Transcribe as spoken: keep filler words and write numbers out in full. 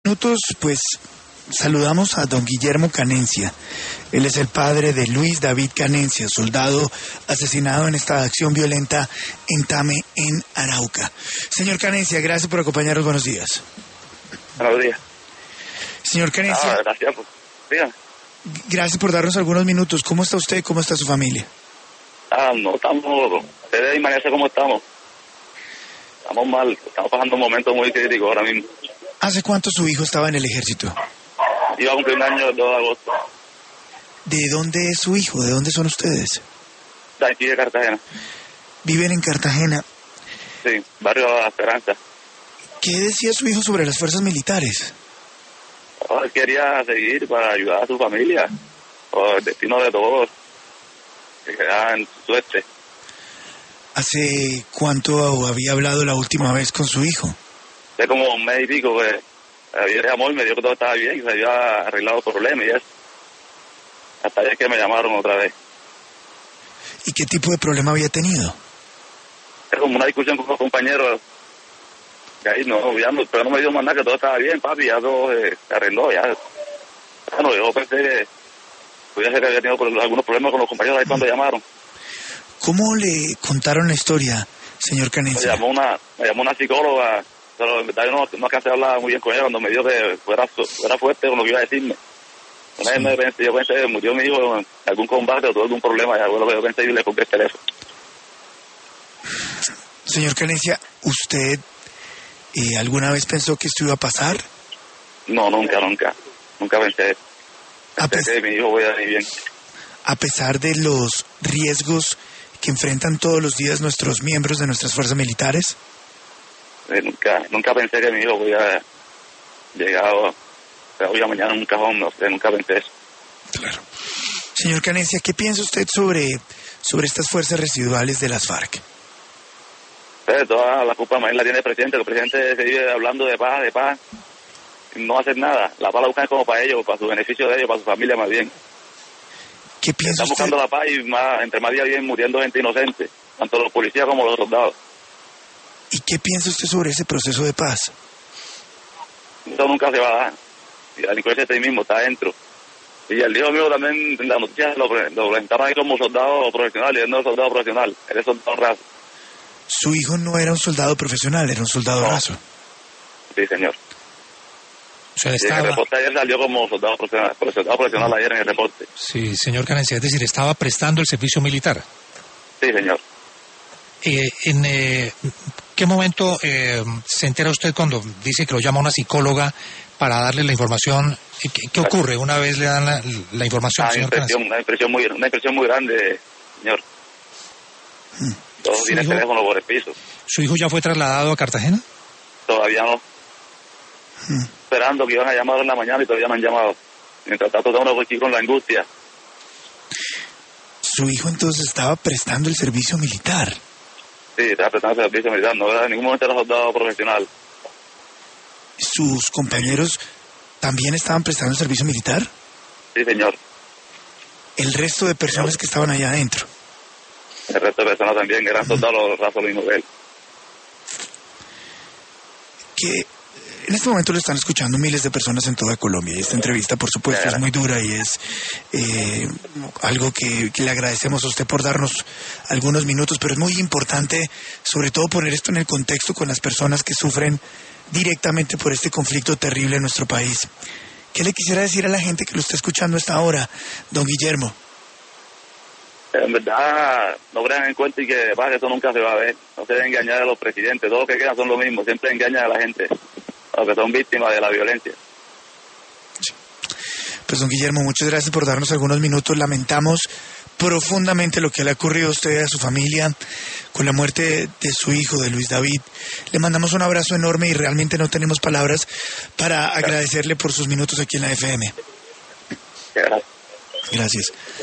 Minutos, pues saludamos a don Guillermo Canencia. Él es el padre de Luis David Canencia, soldado asesinado en esta acción violenta en Tame, en Arauca. Señor Canencia, gracias por acompañarnos. Buenos días. Buenos días. Señor Canencia. Ah, gracias. Pues, dígame. Gracias por darnos algunos minutos. ¿Cómo está usted? ¿Cómo está su familia? Ah, no estamos. Ustedes imagínense cómo estamos. Estamos mal. Estamos pasando un momento muy crítico ahora mismo. ¿Hace cuánto su hijo estaba en el ejército? Iba a cumplir un año el dos de agosto. ¿De dónde es su hijo? ¿De dónde son ustedes? De aquí de Cartagena. ¿Viven en Cartagena? Sí, barrio de La Esperanza. ¿Qué decía su hijo sobre las fuerzas militares? Oh, él quería seguir para ayudar a su familia. Oh, el destino de todos. Que quedaban en suerte. ¿Hace cuánto había hablado la última vez con su hijo? Hace como un mes y pico que había llamado y me dijo que todo estaba bien y se había arreglado problemas y eso. Hasta ayer que me llamaron otra vez. ¿Y qué tipo de problema había tenido? Es como una discusión con los compañeros. Que ahí no, ya no, pero no me dio más nada, que todo estaba bien, papi, ya todo eh, se arregló, ya. Bueno, yo pensé que podía ser que había tenido algunos problemas con los compañeros ahí cuando llamaron. ¿Cómo le contaron la historia, señor Canencia? Me llamó una, me llamó una psicóloga, pero en verdad yo no, no alcancé a hablar muy bien con ella cuando me dijo que fuera, fuera fuerte con lo que iba a decirme. Una vez me pensé, yo pensé que murió mi hijo en algún combate o tuvo algún problema, ya bueno, yo pensé y le compré el teléfono. Señor Canencia, ¿usted eh, alguna vez pensó que esto iba a pasar? No, nunca, nunca. Nunca pensé. Pensé que mi hijo voy a ir bien. A pesar de los riesgos que enfrentan todos los días nuestros miembros de nuestras fuerzas militares. Eh, nunca, nunca pensé que mi hijo voy a llegar hoy a mañana en un cajón, no sé, nunca pensé eso. Claro. Señor Canencia, ¿qué piensa usted sobre, sobre estas fuerzas residuales de las FARC? Eh, toda la culpa más la tiene el presidente, que el presidente se vive hablando de paz, de paz, y no hacer nada. La paz la buscan como para ellos, para su beneficio de ellos, para su familia más bien. ¿Qué piensa Están usted? buscando la paz y más, entre más días vienen muriendo gente inocente, tanto los policías como los soldados. ¿Y qué piensa usted sobre ese proceso de paz? Eso nunca se va a dar. Y la delincuencia está ahí mismo, está adentro. Y el hijo mío también, en la noticia lo, lo presentaron ahí como soldado profesional, y él no es soldado profesional, él es soldado raso. Su hijo no era un soldado profesional, era un soldado No. raso. Sí, señor. O sea, Y estaba... en el reporte ayer salió como soldado profesional, soldado profesional ayer en el reporte. Sí, señor Canencia, es decir, estaba prestando el servicio militar. Sí, señor. Eh, ¿En eh, qué momento eh, se entera usted cuando dice que lo llama una psicóloga para darle la información? ¿Qué, qué ocurre una vez le dan la, la información, Una señor impresión, Canencia? una impresión muy, una impresión muy grande, señor. Hmm. Todos tienen hijo? teléfono por el piso. ¿Su hijo ya fue trasladado a Cartagena? Todavía no. Hmm. Esperando que iban a llamar en la mañana y todavía no han llamado. Mientras tanto, estamos aquí con la angustia. Su hijo entonces estaba prestando el servicio militar. Sí, estaba prestando servicio militar, no era en ningún momento era soldado profesional. ¿Sus compañeros también estaban prestando el servicio militar? Sí, señor. El resto de personas que estaban allá adentro. El resto de personas también eran soldados rasos mismos de él. Que en este momento lo están escuchando miles de personas en toda Colombia y esta entrevista, por supuesto, es muy dura y es eh, algo que, que le agradecemos a usted por darnos algunos minutos, pero es muy importante sobre todo poner esto en el contexto con las personas que sufren directamente por este conflicto terrible en nuestro país. ¿Qué le quisiera decir a la gente que lo está escuchando a esta hora, don Guillermo? En verdad, no crean en cuenta y que pasa que eso nunca se va a ver. No se deben engañar a los presidentes. Todos los que quedan son lo mismo. Siempre engañan a la gente, a los que son víctimas de la violencia. Pues don Guillermo, muchas gracias por darnos algunos minutos. Lamentamos profundamente lo que le ha ocurrido a usted y a su familia con la muerte de su hijo, de Luis David. Le mandamos un abrazo enorme y realmente no tenemos palabras para agradecerle por sus minutos aquí en la F M. Gracias. Gracias.